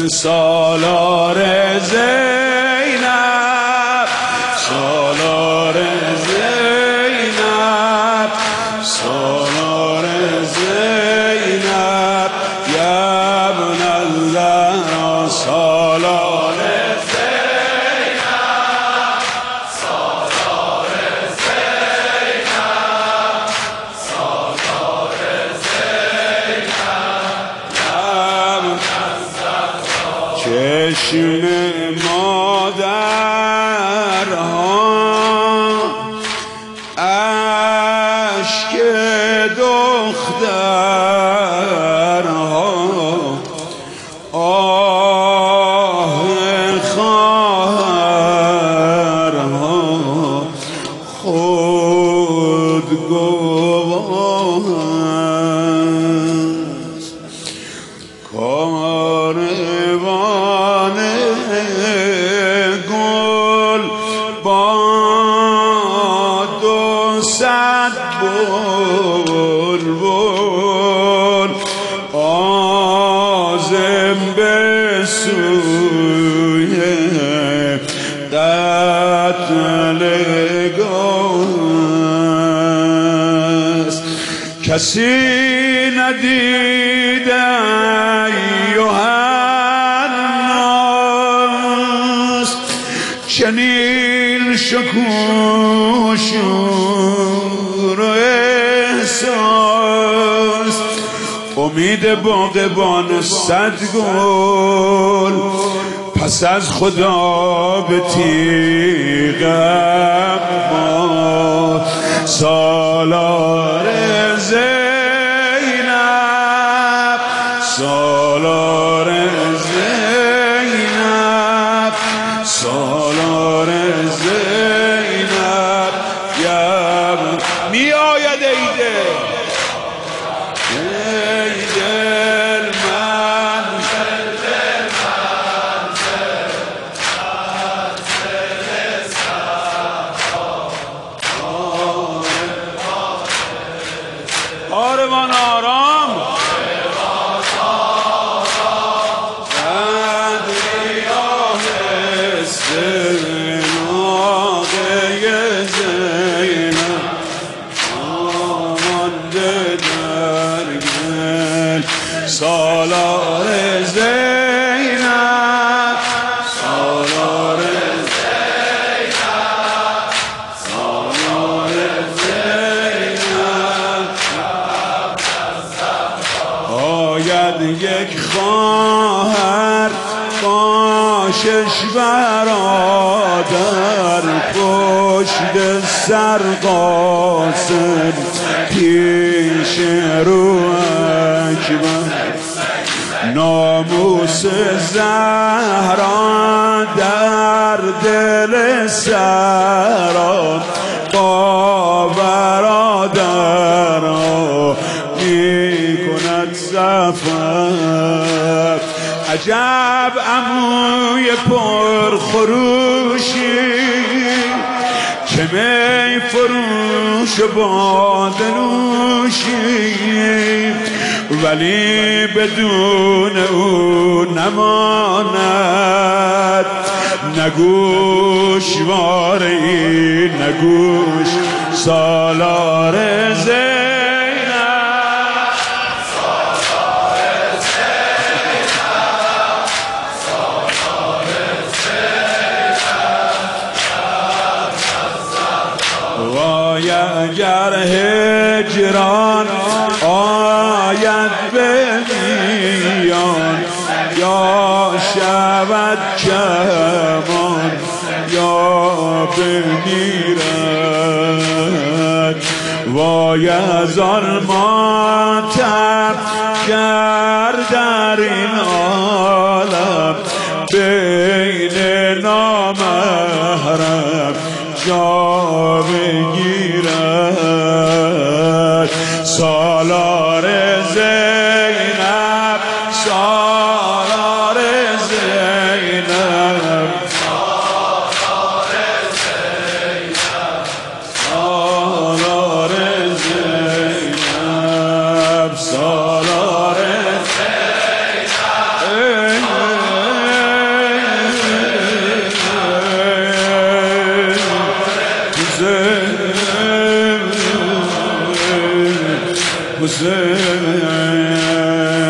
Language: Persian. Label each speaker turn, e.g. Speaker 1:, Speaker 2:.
Speaker 1: سالار زینب، سالار زینب، سالار زینب، یا ابن الزهرا، سالار زینب، سالار زینب، سالار زینب، چشم مادرها اشک دخترها، آه خواهرها خود گواه است. کاروان گل با 200 بلبل عازم به سوی قتلگاه است. کسی ندیده ایها الناس چنین شکوه شور و احساس. امید باغبان 100 گل پس از خدا به تیغ ما. سالار زینب، سالار زینب، سالار زینب، یا می آید ایده دل من آروان آرام سالار زینب، سالار زینب، سالار زینب. آید یک خواهر با 6 برادر پشت سر قاسم پیش رو اکبر. ناموس زهرا در دل سرا با برادرها می کند سفر. عجب عموی پرخروشی که می فروش و باده نوشی، ولی بدون او نماند نه گوشواری نه گوش. سالار زینب، سالار زینب، سالار زینب. وای اگر هجران آید به میان، یا شود کمان یا بمیرد. وای از آن ماتم کرد در این عالم بین نامحرم جا بگیرد. سالار زینب، سالار زینب، سالار زینب، سالار زینب، سالار زینب. حسین